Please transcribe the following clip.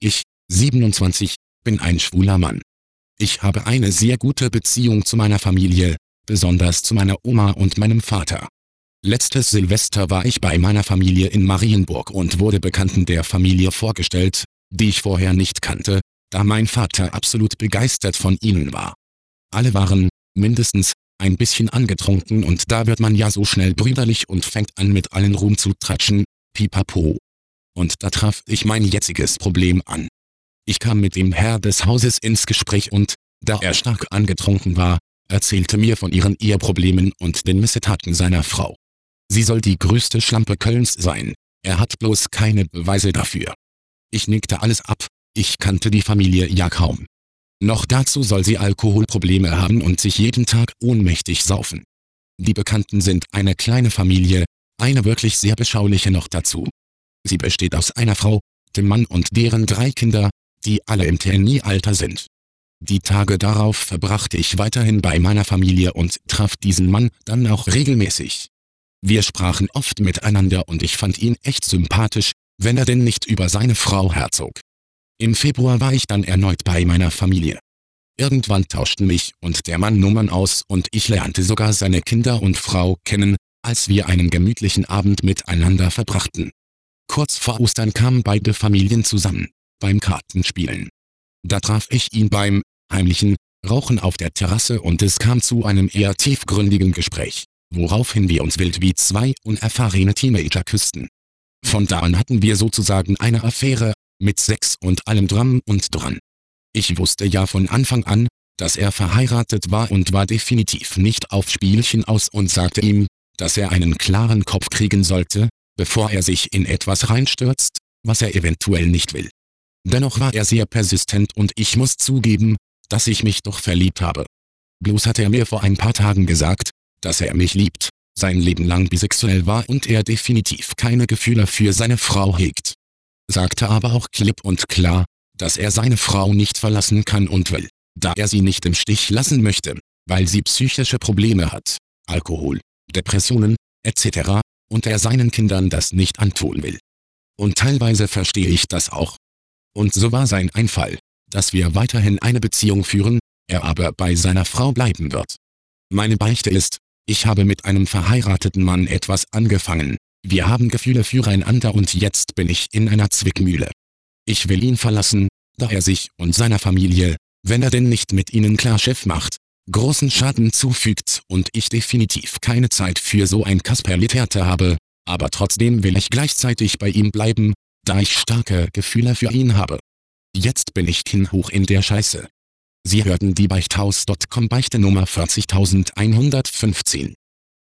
Ich, 27, bin ein schwuler Mann. Ich habe eine sehr gute Beziehung zu meiner Familie, besonders zu meiner Oma und meinem Vater. Letztes Silvester war ich bei meiner Familie in Marienburg und wurde Bekannten der Familie vorgestellt, die ich vorher nicht kannte, da mein Vater absolut begeistert von ihnen war. Alle waren, mindestens, ein bisschen angetrunken und da wird man ja so schnell brüderlich und fängt an mit allen rumzutratschen, pipapo. Und da traf ich mein jetziges Problem an. Ich kam mit dem Herr des Hauses ins Gespräch und, da er stark angetrunken war, erzählte mir von ihren Eheproblemen und den Missetaten seiner Frau. Sie soll die größte Schlampe Kölns sein, er hat bloß keine Beweise dafür. Ich nickte alles ab, ich kannte die Familie ja kaum. Noch dazu soll sie Alkoholprobleme haben und sich jeden Tag ohnmächtig saufen. Die Bekannten sind eine kleine Familie, eine wirklich sehr beschauliche noch dazu. Sie besteht aus einer Frau, dem Mann und deren 3 Kinder, die alle im Teenie-Alter sind. Die Tage darauf verbrachte ich weiterhin bei meiner Familie und traf diesen Mann dann auch regelmäßig. Wir sprachen oft miteinander und ich fand ihn echt sympathisch, wenn er denn nicht über seine Frau herzog. Im Februar war ich dann erneut bei meiner Familie. Irgendwann tauschten mich und der Mann Nummern aus und ich lernte sogar seine Kinder und Frau kennen, als wir einen gemütlichen Abend miteinander verbrachten. Kurz vor Ostern kamen beide Familien zusammen, beim Kartenspielen. Da traf ich ihn beim heimlichen Rauchen auf der Terrasse und es kam zu einem eher tiefgründigen Gespräch, woraufhin wir uns wild wie 2 unerfahrene Teenager küssten. Von da an hatten wir sozusagen eine Affäre, mit Sex und allem Drum und Dran. Ich wusste ja von Anfang an, dass er verheiratet war und war definitiv nicht auf Spielchen aus und sagte ihm, dass er einen klaren Kopf kriegen sollte, bevor er sich in etwas reinstürzt, was er eventuell nicht will. Dennoch war er sehr persistent und ich muss zugeben, dass ich mich doch verliebt habe. Bloß hat er mir vor ein paar Tagen gesagt, dass er mich liebt, sein Leben lang bisexuell war und er definitiv keine Gefühle für seine Frau hegt. Sagte aber auch klipp und klar, dass er seine Frau nicht verlassen kann und will, da er sie nicht im Stich lassen möchte, weil sie psychische Probleme hat, Alkohol, Depressionen, etc., und er seinen Kindern das nicht antun will. Und teilweise verstehe ich das auch. Und so war sein Einfall, dass wir weiterhin eine Beziehung führen, er aber bei seiner Frau bleiben wird. Meine Beichte ist, ich habe mit einem verheirateten Mann etwas angefangen, wir haben Gefühle füreinander und jetzt bin ich in einer Zwickmühle. Ich will ihn verlassen, da er sich und seiner Familie, wenn er denn nicht mit ihnen klar Chef macht, großen Schaden zufügt und ich definitiv keine Zeit für so ein Kasperle-Theater habe, aber trotzdem will ich gleichzeitig bei ihm bleiben, da ich starke Gefühle für ihn habe. Jetzt bin ich kinnhoch in der Scheiße. Sie hörten die Beichthaus.com Beichte Nummer 40115.